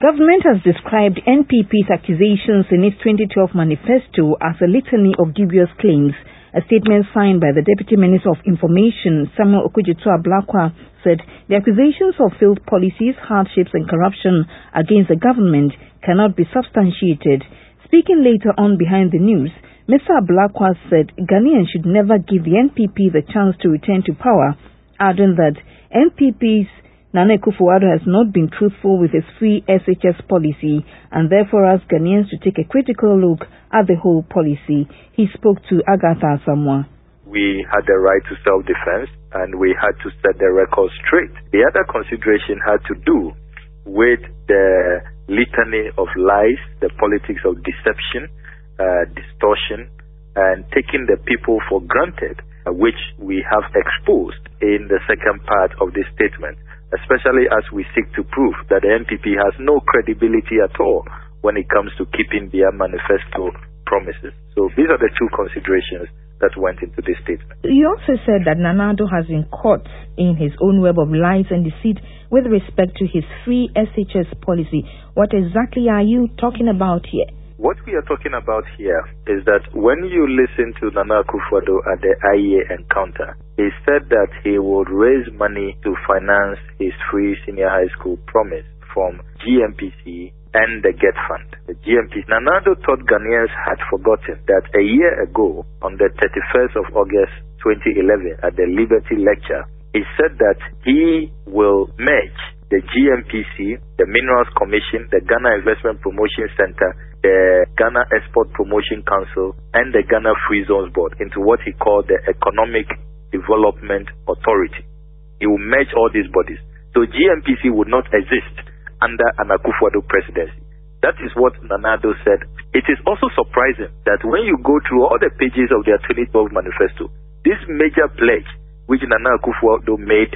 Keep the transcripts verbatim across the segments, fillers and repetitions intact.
Government has described N P P's accusations in its twenty twelve manifesto as a litany of dubious claims. A statement signed by the Deputy Minister of Information, Samuel Okudzeto-Ablakwa, said the accusations of failed policies, hardships and corruption against the government cannot be substantiated. Speaking later on behind the news, Mister Ablakwa said Ghanaians should never give the N P P the chance to return to power, adding that N P P's Nana Akufo-Addo has not been truthful with his free S H S policy and therefore asked Ghanaians to take a critical look at the whole policy. He spoke to Agatha Asamoah. We had the right to self-defense and we had to set the record straight. The other consideration had to do with the litany of lies, the politics of deception, uh, distortion, and taking the people for granted, uh, which we have exposed in the second part of this statement, especially as we seek to prove that the N P P has no credibility at all when it comes to keeping their manifesto promises. So these are the two considerations that went into this statement. You also said that Nana Addo has been caught in his own web of lies and deceit with respect to his free S H S policy. What exactly are you talking about here? What we are talking about here is that when you listen to Nana Akufo-Addo at the I E A encounter, he said that he would raise money to finance his free senior high school promise from G M P C and the GET Fund. The G M P C. Nana Addo thought Ghanaians had forgotten that a year ago, on the thirty-first of August twenty eleven, at the Liberty Lecture, he said that he will merge the G M P C, the Minerals Commission, the Ghana Investment Promotion Center, the Ghana Export Promotion Council, and the Ghana Free Zones Board into what he called the Economic Development Authority. He will merge all these bodies. So G M P C would not exist under an Akufo-Addo presidency. That is what Nana Addo said. It is also surprising that when you go through all the pages of their twenty twelve manifesto, this major pledge which Nana Akufo-Addo made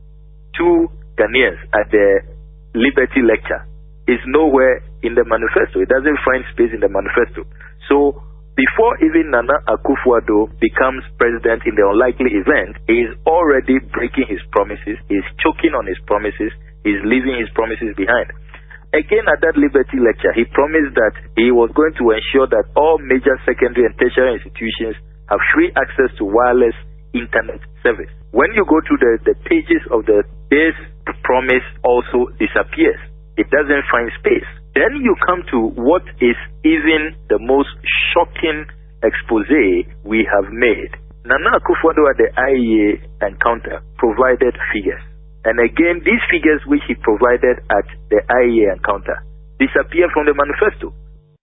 to Ghanaians at the Liberty Lecture is nowhere in the manifesto. It doesn't find space in the manifesto. So before even Nana Akufo-Addo becomes president in the unlikely event, he is already breaking his promises, he is choking on his promises, he is leaving his promises behind. Again, at that Liberty Lecture, he promised that he was going to ensure that all major secondary and tertiary institutions have free access to wireless internet service. When you go to the, the pages of the this promise also disappears. It doesn't find space. Then you come to what is even the most shocking expose we have made. Nana Akufo-Addo at the I E A encounter provided figures. And again, these figures which he provided at the I E A encounter disappear from the manifesto.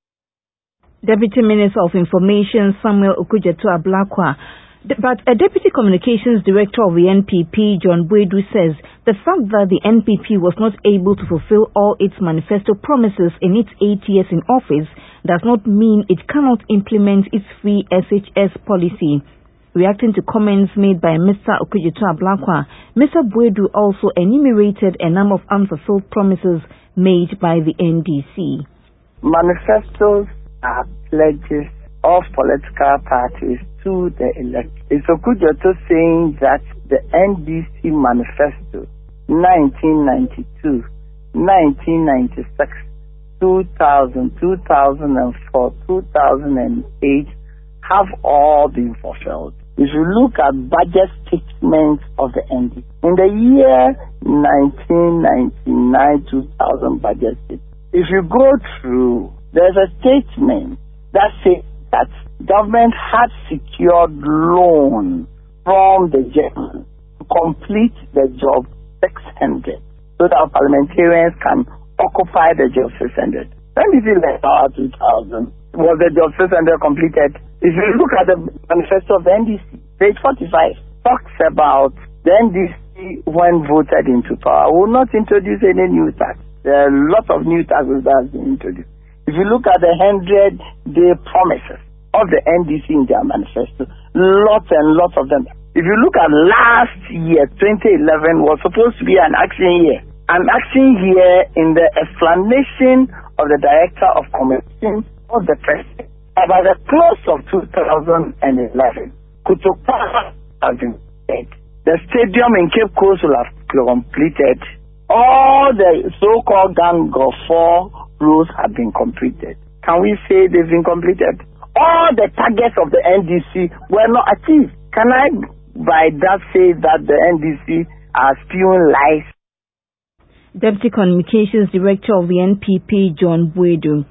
Deputy Minister of Information Samuel Okudzeto-Ablakwa. But a Deputy Communications Director of the N P P, John Boadu, says the fact that the N P P was not able to fulfill all its manifesto promises in its eight years in office does not mean it cannot implement its free S H S policy. Reacting to comments made by Mister Okudzeto-Ablakwa, Mister Boadu also enumerated a number of unfulfilled promises made by the N D C. Manifestos are pledges of political parties to the elect. It's Okudzeto saying that the N D C manifesto nineteen ninety-two, nineteen ninety-six, two thousand, two thousand four, two thousand eight have all been fulfilled. If you look at budget statements of the N D C, in the year nineteen ninety-nine two thousand budget statement, if you go through, there's a statement that says that government had secured loan from the Germans to complete the job six hundred so that parliamentarians can occupy the job six hundred. When did it left out two thousand? Was the job six hundred completed? If you look at the manifesto of the N D C, page forty-five, talks about the N D C when voted into power will not introduce any new tax. There are a lot of new taxes that have been introduced. If you look at the hundred-day promises of the N D C in their manifesto, lots and lots of them. If you look at last year, twenty eleven was supposed to be an action year. An action year in the explanation of the Director of Communications of the President. By the close of two thousand eleven, Kotoka has been dead. The stadium in Cape Coast will have completed all the so-called gang of four roads have been completed. Can we say they've been completed? All the targets of the N D C were not achieved. Can I, by that, say that the N D C are spewing lies? Deputy Communications Director of the N P P, John Buedu.